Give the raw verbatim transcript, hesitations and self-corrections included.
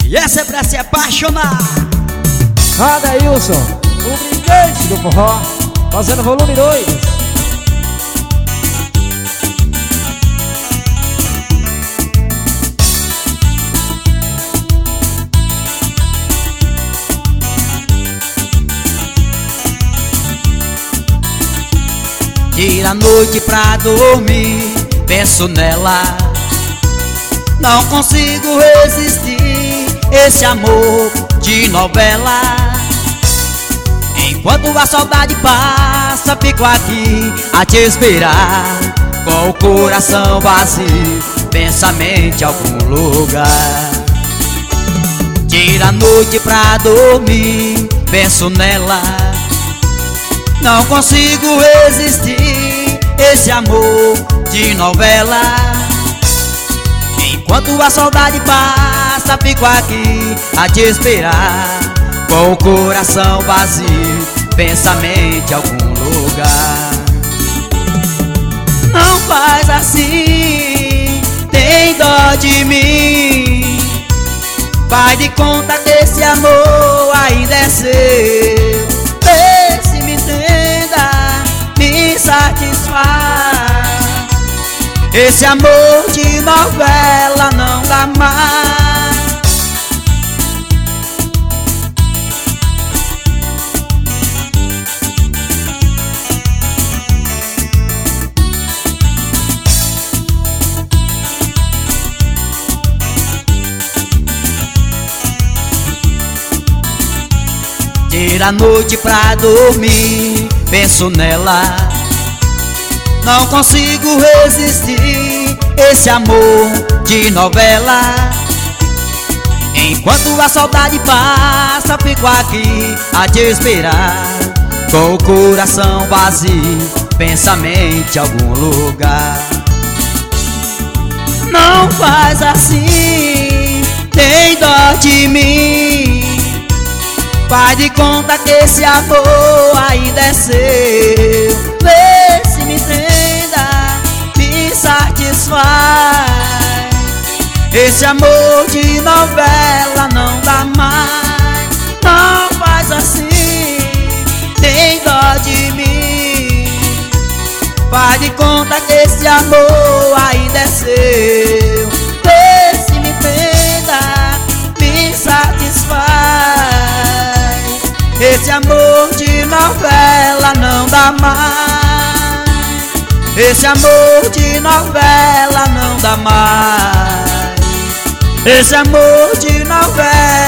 E essa é pra se apaixonar. Adailson, o brilhante do forró, fazendo volume dois. Tira a noite pra dormir, penso nela. Não consigo resistir, esse amor de novela. Enquanto a saudade passa, fico aqui a te esperar, com o coração vazio, pensamento em algum lugar. Tira a noite pra dormir, penso nela. Não consigo resistir, esse amor de novela. Enquanto a saudade passa, fico aqui a te esperar, com o coração vazio, pensamento em algum lugar. Não faz assim, tem dó de mim. Faz de conta que esse amor ainda é seu. Vê se me entenda, me satisfaz. Esse amor de novela não dá mais. Tira a noite pra dormir, penso nela. Não consigo resistir, esse amor de novela. Enquanto a saudade passa, fico aqui a te esperar, com o coração vazio, pensamento em algum lugar. Não faz assim, tem dó de mim. Faz de conta que esse amor ainda é seu. Vê se me entenda, me satisfaz. Esse amor de novela não dá mais. Não faz assim, tem dó de mim. Faz de conta que esse amor ainda é seu. Vê se me entenda, me satisfaz. Esse amor de novela não dá mais. Esse amor de novela não dá mais. Esse amor de novela